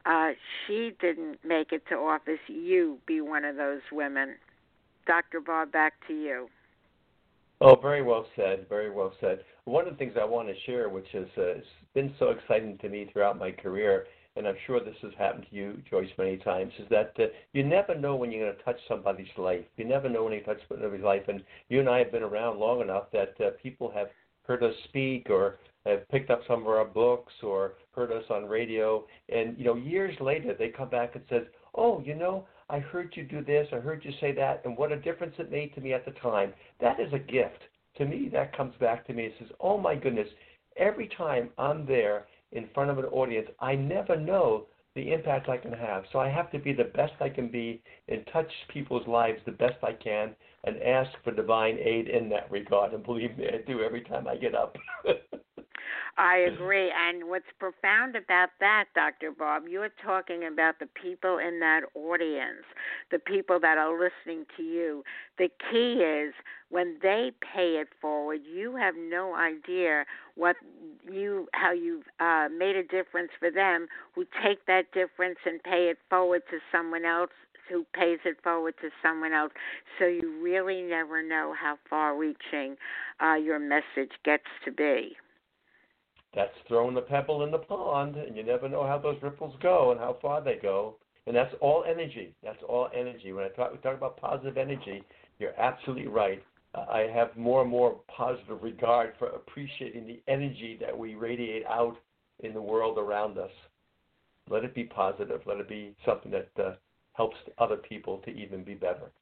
she didn't make it to office, you be one of those women. Dr. Bob, back to you. Oh, very well said. Very well said. One of the things I want to share, which has been so exciting to me throughout my career, and I'm sure this has happened to you, Joyce, many times, is that you never know when you're going to touch somebody's life. You never know when you touch somebody's life. And you and I have been around long enough that people have heard us speak or have picked up some of our books or heard us on radio. And, years later, they come back and says, oh, I heard you do this, I heard you say that, and what a difference it made to me at the time. That is a gift. To me, that comes back to me and says, oh, my goodness, every time I'm there in front of an audience, I never know the impact I can have. So I have to be the best I can be and touch people's lives the best I can and ask for divine aid in that regard. And believe me, I do every time I get up. I agree. And what's profound about that, Dr. Bob, you're talking about the people in that audience, the people that are listening to you. The key is when they pay it forward, you have no idea how you've made a difference for them, who take that difference and pay it forward to someone else, who pays it forward to someone else. So you really never know how far-reaching your message gets to be. That's throwing a pebble in the pond, and you never know how those ripples go and how far they go. And that's all energy. That's all energy. When we talk about positive energy, you're absolutely right. I have more and more positive regard for appreciating the energy that we radiate out in the world around us. Let it be positive. Let it be something that helps other people to even be better.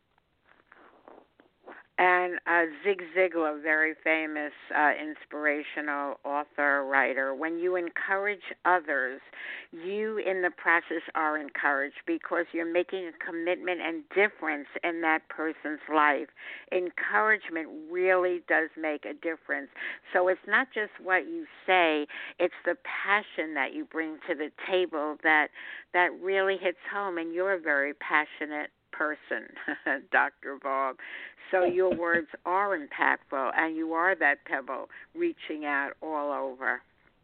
And Zig Ziglar, very famous inspirational author, writer, when you encourage others, you in the process are encouraged because you're making a commitment and difference in that person's life. Encouragement really does make a difference. So it's not just what you say, it's the passion that you bring to the table that really hits home, and you're a very passionate person, Dr. Bob. So your words are impactful, and you are that pebble reaching out all over.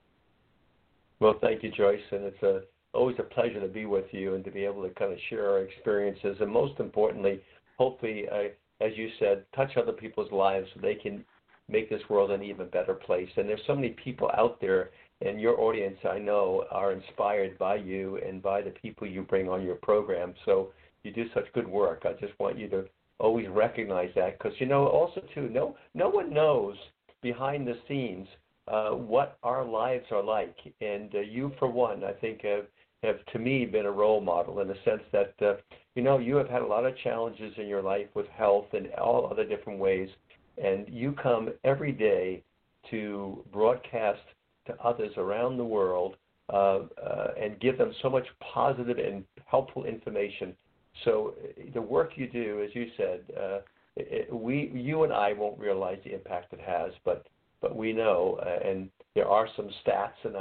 Well, thank you, Joyce, and it's always a pleasure to be with you and to be able to kind of share our experiences, and most importantly, hopefully, as you said, touch other people's lives so they can make this world an even better place. And there's so many people out there, and your audience, I know, are inspired by you and by the people you bring on your program. So you do such good work. I just want you to always recognize that, because also too, no one knows behind the scenes what our lives are like, and you, for one, I think have to me been a role model in the sense that you have had a lot of challenges in your life with health and all other different ways, and you come every day to broadcast to others around the world and give them so much positive and helpful information. So the work you do, as you said, you and I won't realize the impact it has, but we know, and there are some stats, and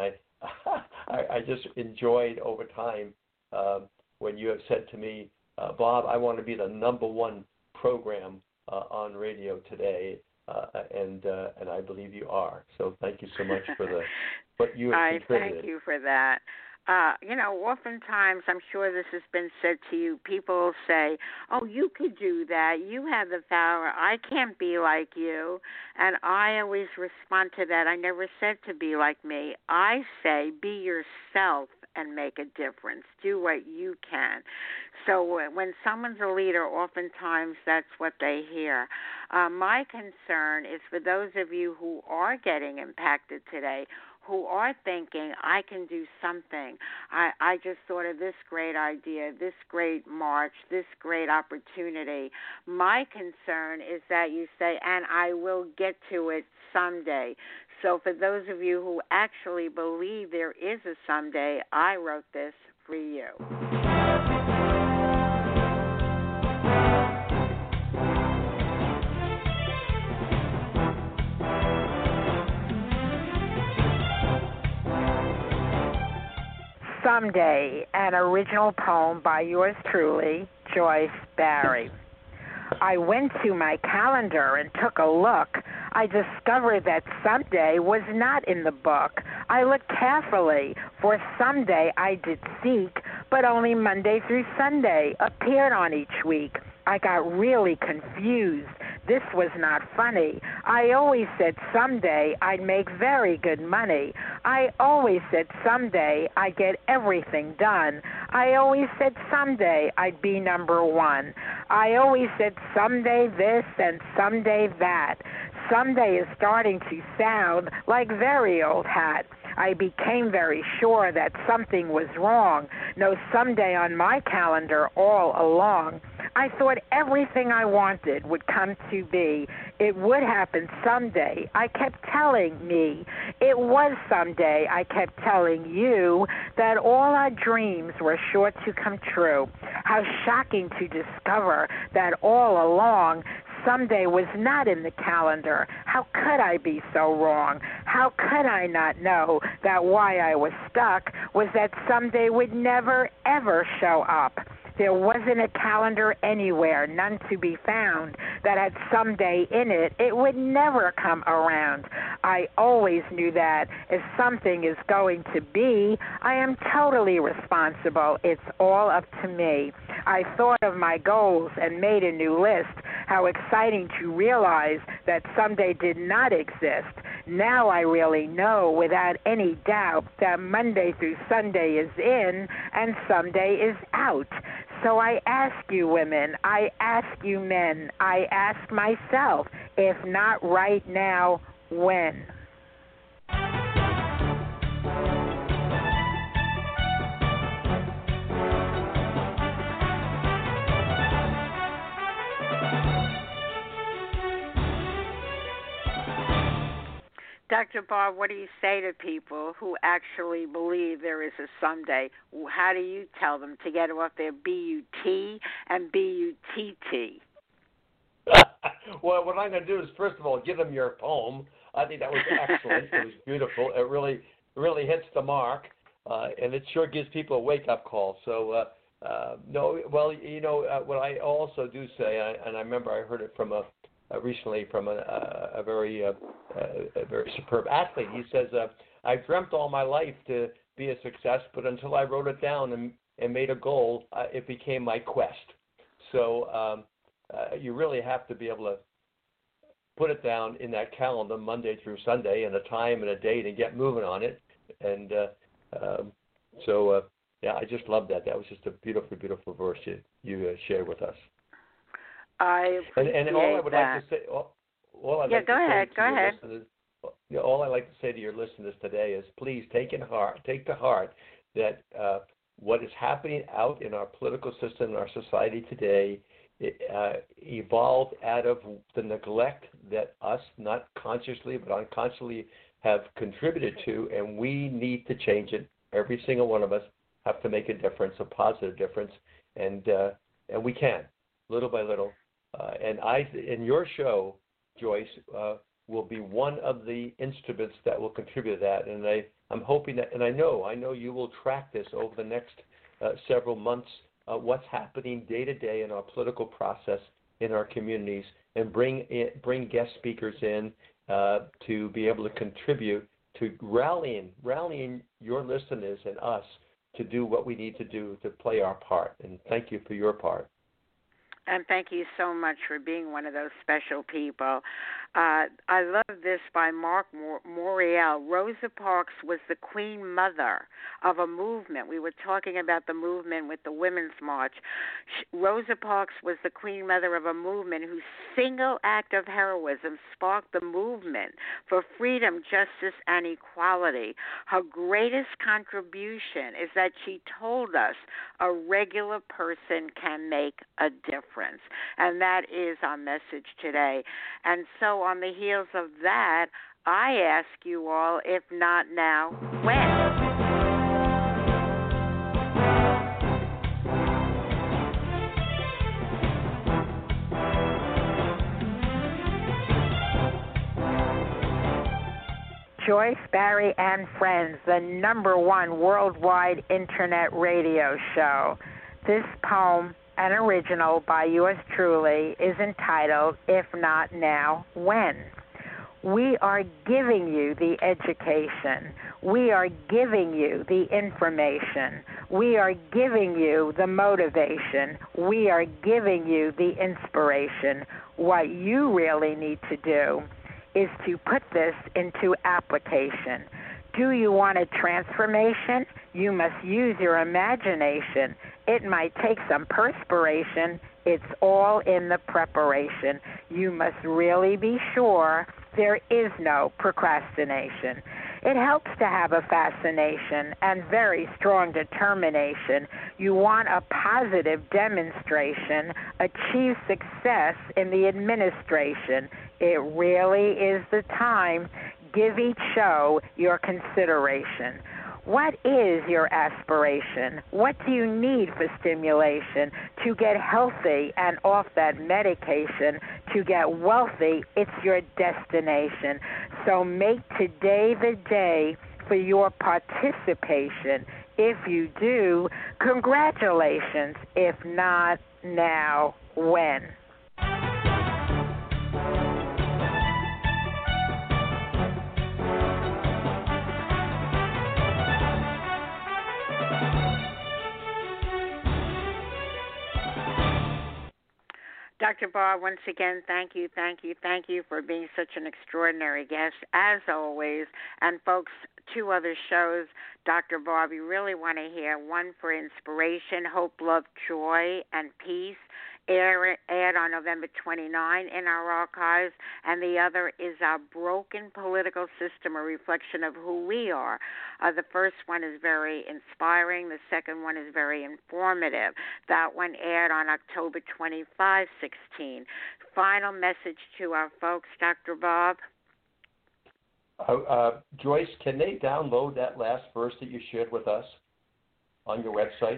I just enjoyed over time when you have said to me, Bob, I want to be the number one program on radio today, and I believe you are. So thank you so much for what you have contributed. Thank you for that. Oftentimes, I'm sure this has been said to you, people say, oh, you could do that. You have the power. I can't be like you. And I always respond to that. I never said to be like me. I say be yourself and make a difference. Do what you can. So when someone's a leader, oftentimes that's what they hear. My concern is for those of you who are getting impacted today, who are thinking, I can do something. I just thought of this great idea, this great march, this great opportunity. My concern is that you say, and I will get to it someday. So for those of you who actually believe there is a someday, I wrote this for you. Someday, an original poem by yours truly, Joyce Barry. I went to my calendar and took a look. I discovered that someday was not in the book. I looked carefully, for someday I did seek, but only Monday through Sunday appeared on each week. I got really confused. This was not funny. I always said someday I'd make very good money. I always said someday I'd get everything done. I always said someday I'd be number one. I always said someday this and someday that. Someday is starting to sound like very old hat. I became very sure that something was wrong. No someday on my calendar all along. I thought everything I wanted would come to be. It would happen someday. I kept telling me. It was someday. I kept telling you that all our dreams were sure to come true. How shocking to discover that all along someday was not in the calendar. How could I be so wrong? How could I not know that why I was stuck was that someday would never, ever show up? There wasn't a calendar anywhere, none to be found, that had someday in it. It would never come around. I always knew that if something is going to be, I am totally responsible. It's all up to me. I thought of my goals and made a new list. How exciting to realize that someday did not exist. Now I really know without any doubt that Monday through Sunday is in and someday is out. So I ask you women, I ask you men, I ask myself, if not right now, when? Dr. Bob, what do you say to people who actually believe there is a someday? How do you tell them to get off their B-U-T and B-U-T-T? Well, what I'm going to do is, first of all, give them your poem. I think that was excellent. It was beautiful. It really hits the mark, and it sure gives people a wake-up call. So, no, well, you know, what I also do say, and I remember I heard it from recently from a very superb athlete. He says, I dreamt all my life to be a success, but until I wrote it down and made a goal, it became my quest. So you really have to be able to put it down in that calendar Monday through Sunday and a time and a date and get moving on it. And yeah, I just love that. That was just a beautiful, beautiful verse you shared with us. I appreciate and all I would that. like to say, all I'd yeah, like go to ahead. say Go to your ahead. listeners, all I like to say to your listeners today is, please take to heart that what is happening out in our political system, in our society today, evolved out of the neglect that us, not consciously but unconsciously, have contributed to, and we need to change it. Every single one of us have to make a difference, a positive difference, and we can, little by little. And in your show, Joyce, will be one of the instruments that will contribute to that. And I'm hoping that, and I know you will track this over the next several months, what's happening day to day in our political process in our communities, and bring guest speakers in to be able to contribute to rallying your listeners and us to do what we need to do to play our part. And thank you for your part. And thank you so much for being one of those special people. I love this by Mark Morial. Rosa Parks was the queen mother of a movement. We were talking about the movement with the Women's March. Rosa Parks was the queen mother of a movement whose single act of heroism sparked the movement for freedom, justice, and equality. Her greatest contribution is that she told us a regular person can make a difference. And that is our message today. And so on the heels of that, I ask you all, if not now, when? Joyce, Barry, and Friends, the #1 worldwide internet radio show. This poem, an original by yours truly, is entitled, If Not Now, When? We are giving you the education. We are giving you the information. We are giving you the motivation. We are giving you the inspiration. What you really need to do is to put this into application. Do you want a transformation? You must use your imagination. It might take some perspiration. It's all in the preparation. You must really be sure there is no procrastination. It helps to have a fascination and very strong determination. You want a positive demonstration, achieve success in the administration. It really is the time. Give each show your consideration. What is your aspiration? What do you need for stimulation to get healthy and off that medication? To get wealthy, it's your destination. So make today the day for your participation. If you do, congratulations. If not, now, when? Dr. Barb, once again, thank you for being such an extraordinary guest, as always. And, folks, 2 other shows, Dr. Barb, you really want to hear. One for inspiration, hope, love, joy, and peace, aired on November 29 in our archives, and the other is Our Broken Political System, a reflection of who we are. The first one is very inspiring. The second one is very informative. That one aired on October 25, 16. Final message to our folks, Dr. Bob? Joyce, can they download that last verse that you shared with us on your website?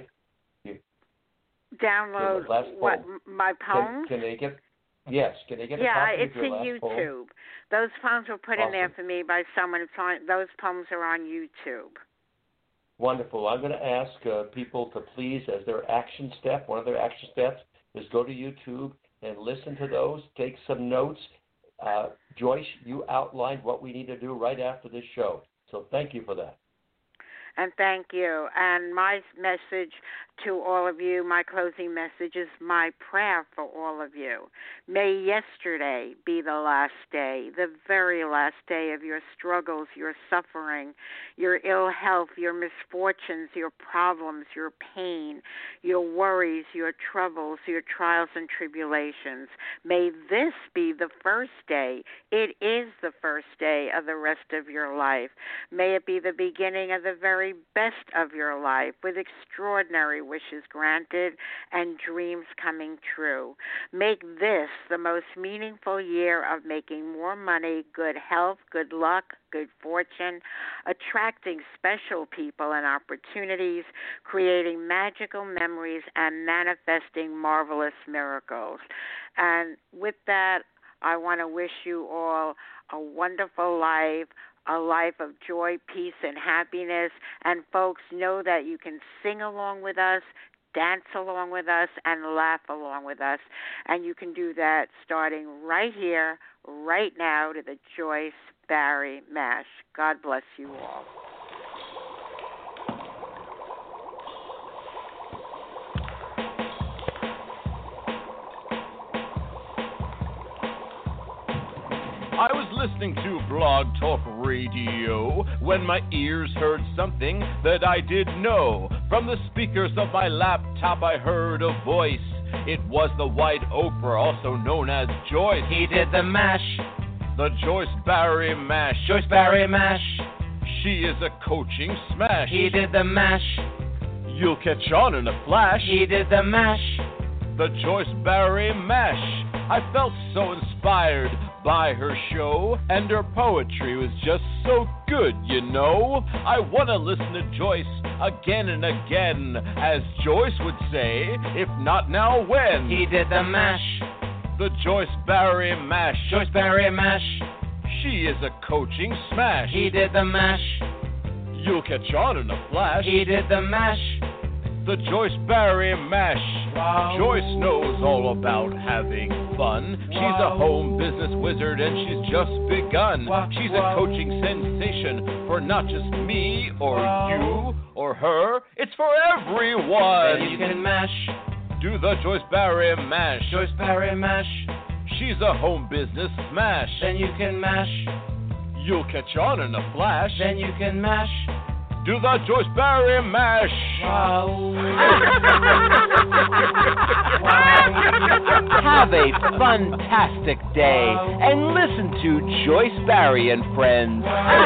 Download what, my poems? Can they get? Yes, can they get a copy it's of your last in YouTube. Poem? Those poems were put in there for me by someone. Those poems are on YouTube. Wonderful. I'm going to ask people to please, as their action step, one of their action steps is go to YouTube and listen to those, take some notes. Joyce, you outlined what we need to do right after this show. So thank you for that. And thank you. And my message to all of you, my closing message is my prayer for all of you. May yesterday be the last day, the very last day of your struggles, your suffering, your ill health, your misfortunes, your problems, your pain, your worries, your troubles, your trials and tribulations. May this be the first day. It is the first day of the rest of your life. May it be the beginning of the very best of your life, with extraordinary wishes granted and dreams coming true. Make this the most meaningful year of making more money, good health, good luck, good fortune, attracting special people and opportunities, creating magical memories, and manifesting marvelous miracles. And with that, I want to wish you all a wonderful life, a life of joy, peace, and happiness. And folks, know that you can sing along with us, dance along with us, and laugh along with us. And you can do that starting right here, right now, to the Joyce Barrie Mash. God bless you all. I was listening to Blog Talk Radio when my ears heard something that I didn't know. From the speakers of my laptop I heard a voice. It was the White Oprah, also known as Joyce. He did the mash. The Joyce Barrie Mash. Joyce Barrie Mash. She is a coaching smash. He did the mash. You'll catch on in a flash. He did the mash. The Joyce Barrie Mash. I felt so inspired by her show, and her poetry was just so good, you know. I want to listen to Joyce again and again, as Joyce would say, if not now, when? He did the mash. The Joyce Barrie Mash. Joyce Barrie Mash. She is a coaching smash. He did the mash. You'll catch on in a flash. He did the mash. the Joyce Barry Mash. Wow. Joyce knows all about having fun. Wow. She's a home business wizard and she's just begun. Wow. She's a coaching sensation for not just me or you or her. It's for everyone. Then you can mash. Do the Joyce Barry Mash. Joyce Barry Mash. She's a home business smash. Then you can mash. You'll catch on in a flash. Then you can mash. Do the Joyce Barry Mash. Wow. Have a fantastic day and listen to Joyce Barry and Friends.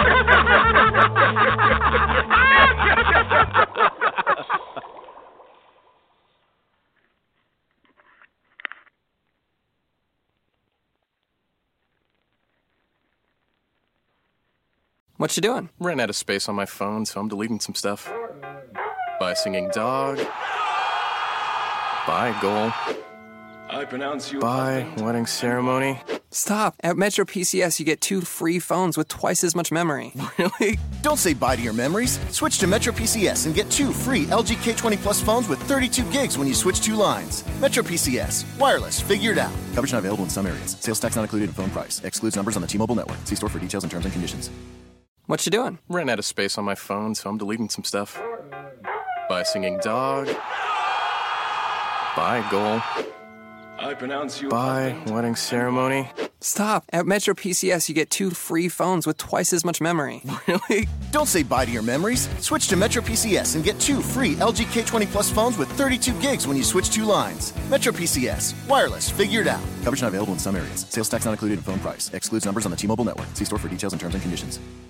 What you doing? Ran out of space on my phone, so I'm deleting some stuff. By singing dog. By goal. I pronounce you. By wedding ceremony. Stop! At Metro PCS, you get 2 free phones with twice as much memory. Really? Don't say bye to your memories. Switch to Metro PCS and get 2 free LG K20 Plus phones with 32 gigs when you switch 2 lines. Metro PCS. Wireless. Figured out. Coverage not available in some areas. Sales tax not included in phone price. Excludes numbers on the T-Mobile network. See store for details and terms and conditions. What you doing? Ran out of space on my phone, so I'm deleting some stuff. By singing dog. By goal. I pronounce you. By wedding ceremony. Stop! At Metro PCS, you get 2 free phones with twice as much memory. Really? Don't say bye to your memories. Switch to Metro PCS and get 2 free LG K20 Plus phones with 32 gigs when you switch 2 lines. Metro PCS. Wireless. Figured out. Coverage not available in some areas. Sales tax not included in phone price. Excludes numbers on the T-Mobile network. See store for details and terms and conditions.